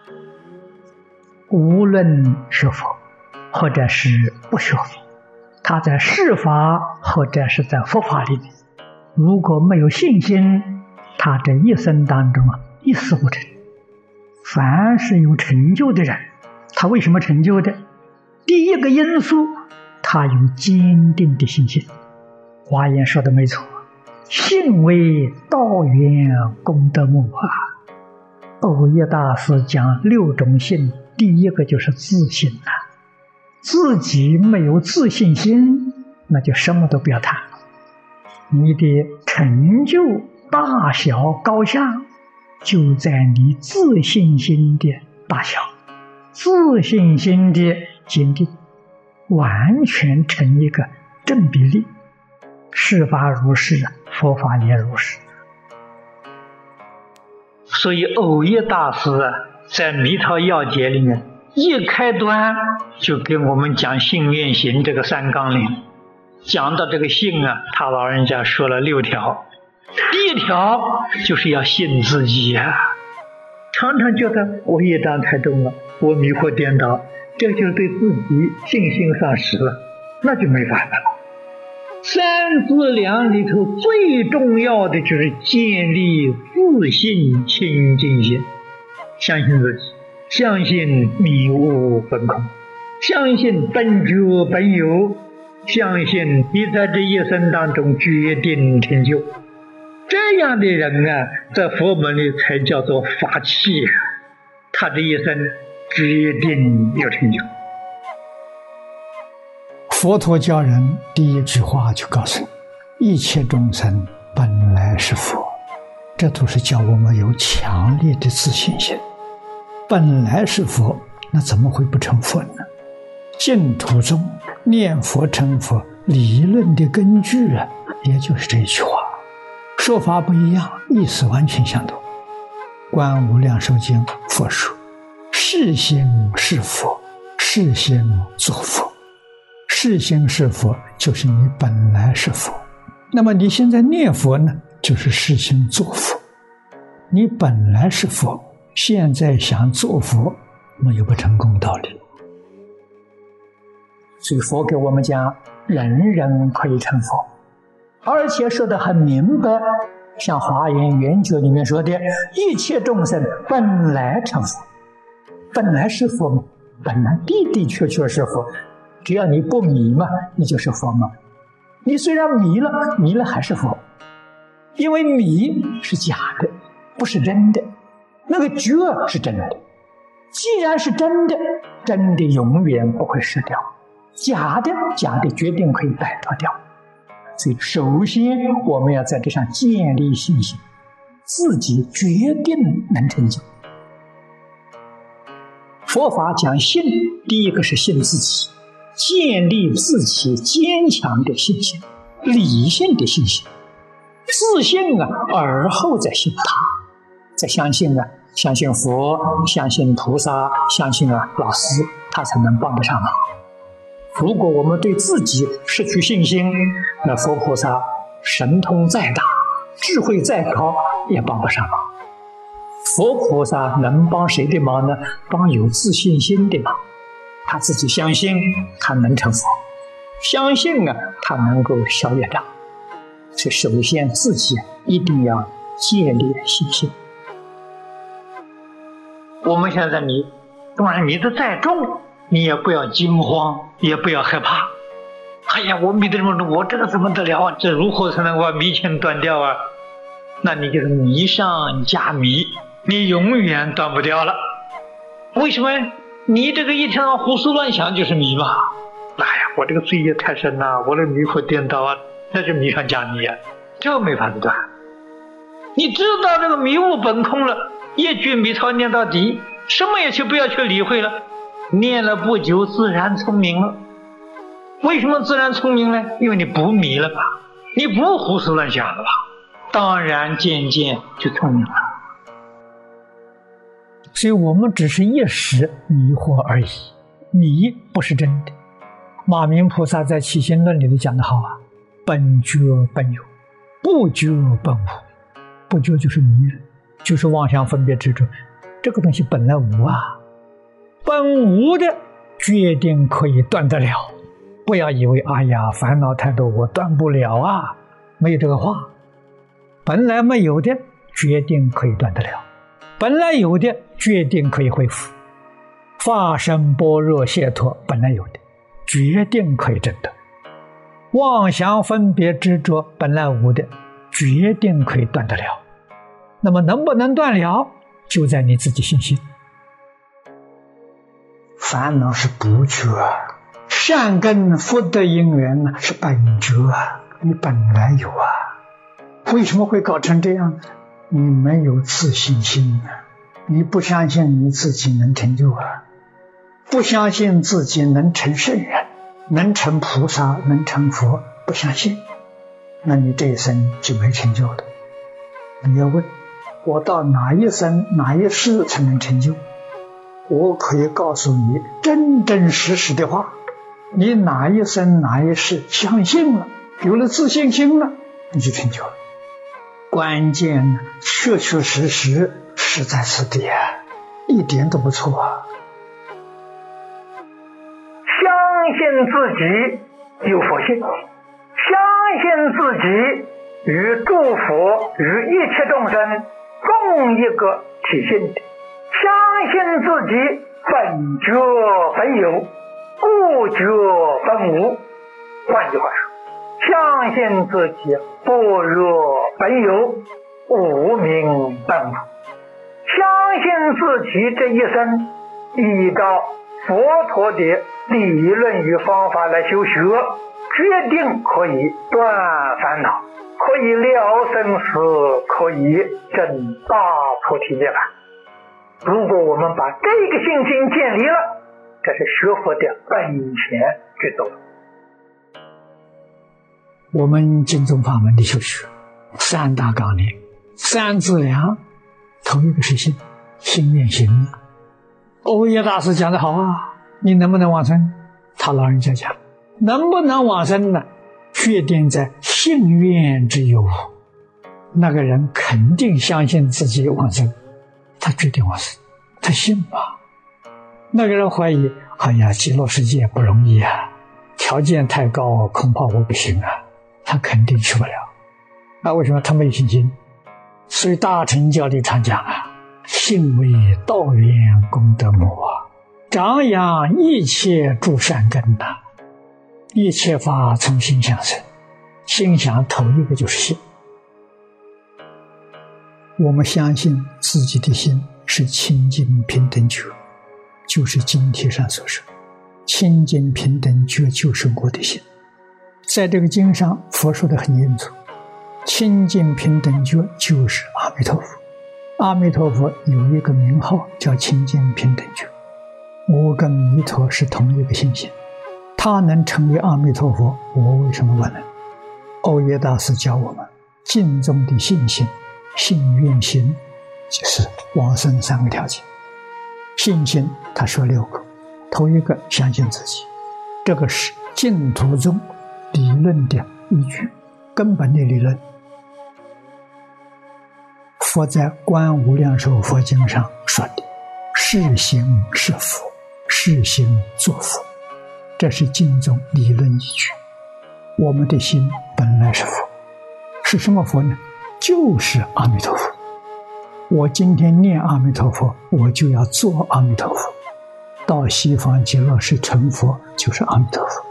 无论学佛或者是不学佛，他在世法或者是在佛法里面，如果没有信心，他这一生当中一事不成。凡是有成就的人，他为什么成就的？第一个因素，他有坚定的信心。华严说的没错，信为道源功德母啊。藕益大师讲6种信，第一个就是自信啊。自己没有自信心，那就什么都不要谈了。你的成就大小高下，就在你自信心的大小，自信心的坚定，完全成一个正比例。世法如是，佛法也如是。所以藕益大师在《弥陀要解》里面一开端就跟我们讲信愿行这个3纲领，讲到这个信他老人家说了6条。第一条就是要信自己常常觉得我业障太重了，我迷惑颠倒，这就是对自己信心丧失了，那就没法了。3资粮里头最重要的就是建立自信清净心，相信自己，相信迷悟本空，相信本觉本有，相信你在这一生当中决定成就。这样的人在佛门里才叫做法器他这一生决定有成就。佛陀教人第一句话就告诉你，一切众生本来是佛，这都是叫我们有强烈的自信心。本来是佛，那怎么会不成佛呢？净土中念佛成佛理论的根据也就是这一句话，说法不一样，意思完全相同。观无量寿经佛说，是心是佛，是心作佛。是心是佛，就是你本来是佛。那么你现在念佛呢，就是是心作佛。你本来是佛，现在想做佛，没有不成功道理。所以佛给我们讲，人人可以成佛，而且说得很明白，像华严圆觉里面说的，一切众生本来成佛。本来是佛吗？本来的的确确是佛，只要你不迷嘛，你就是佛嘛。你虽然迷了还是佛，因为迷是假的，不是真的，那个觉是真的。既然是真的，真的永远不会失掉，假的决定可以摆脱掉。所以首先我们要在这上建立信心，自己决定能成就。佛法讲信，第一个是信自己，建立自己坚强的信心，理性的信心。自信而后再信他，再相信相信佛，相信菩萨，相信老师，他才能帮得上忙。如果我们对自己失去信心，那佛菩萨神通再大，智慧再高，也帮不上忙。佛菩萨能帮谁的忙呢？帮有自信心的忙。他自己相信他能成佛，相信他能够消业障。所以首先自己一定要建立信心。我们现在迷，当然迷得再重，你也不要惊慌，也不要害怕。哎呀，我迷得这么重，我这个怎么得了啊？这如何才能把迷情断掉啊？那你就是迷上加迷，你永远断不掉了。为什么？你这个一天胡思乱想就是迷嘛。哎呀，我这个罪业太深了，我这迷惑颠倒啊，那就迷上加迷啊，这没法子断。你知道这个迷悟本空了，一句弥陀念到底，什么也不要去理会了，念了不久自然聪明了。为什么自然聪明呢？因为你不迷了吧，你不胡思乱想了吧，当然渐渐就聪明了。所以我们只是一时迷惑而已，迷不是真的。马明菩萨在起心论里头讲得好本觉本有，不觉本无。不觉就是迷，就是妄想分别执着， 这个东西本来无啊，本无的决定可以断得了。不要以为哎呀烦恼太多我断不了啊，没有这个话。本来没有的决定可以断得了，本来有的决定可以恢复。法身般若解脱本来有的决定可以证得，妄想分别执着本来无的决定可以断得了。那么能不能断了，就在你自己信心。烦恼是不觉，善根福德因缘呢是本觉，你本来有啊。为什么会搞成这样呢？你没有自信心啊，你不相信你自己能成就啊，不相信自己能成圣人，能成菩萨，能成佛，不相信，那你这一生就没成就的。你要问我到哪一生哪一世才能成就，我可以告诉你真真实实的话，你哪一生哪一世相信了，有了自信心了，你就成就了。关键确确实实是在此地啊，一点都不错啊。 相信自己有佛性，相信自己与诸佛与一切众生共一个体性的，相信自己本觉本有，不觉本无。换句话说，相信自己般若本有，无明本无。相信自己这一生依照佛陀的理论与方法来修学，决定可以断烦恼，可以了生死，可以证大菩提涅槃。如果我们把这个信心建立了，这是学佛的本钱之道。 我们净宗法门的修学三大纲领三资粮，头一个是心，心念行了。欧耶大师讲得好啊，你能不能往生？他老人家讲能不能往生呢，决定在信愿之有无。那个人肯定相信自己往生，他决定往生，他信吧。那个人怀疑，哎呀极乐世界不容易啊，条件太高，恐怕我不行啊，他肯定去不了。那为什么他没有信心？所以大乘教里常讲啊，信为道源功德母啊，长养一切诸善根呐，一切法从心想生，心想头一个就是信。我们相信自己的心是清净平等觉，就是经题上所说，清净平等觉就是我的心。在这个经上佛说得很清楚，清净平等觉就是阿弥陀佛。阿弥陀佛有一个名号叫清净平等觉，我跟弥陀是同一个心性，他能成为阿弥陀佛，我为什么不能？欧耶大师教我们净宗的信心、信愿行，就是往生三个条件。信心他说6个，头一个相信自己，这个是净土宗理论的依据，根本的理论。佛在《观无量寿佛经》上说的，是行是佛，是行作佛，这是净宗理论依据。我们的心本来是佛，是什么佛呢？就是阿弥陀佛。我今天念阿弥陀佛，我就要做阿弥陀佛，到西方极乐世成佛就是阿弥陀佛。